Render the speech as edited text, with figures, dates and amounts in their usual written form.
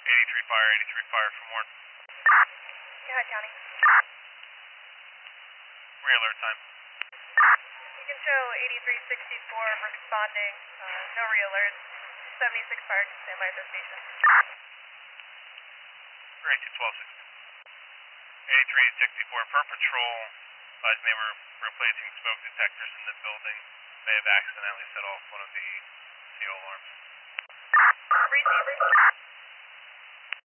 83 fire from Warren. Yeah, County. Re-alert time. You can show 8364 responding, no re-alerts. 76 fire can stand by at the station. Great, 21260. 8364 per patrol. Advise they were replacing smoke detectors in the building. May have accidentally set off one of the CO alarms. Receiver.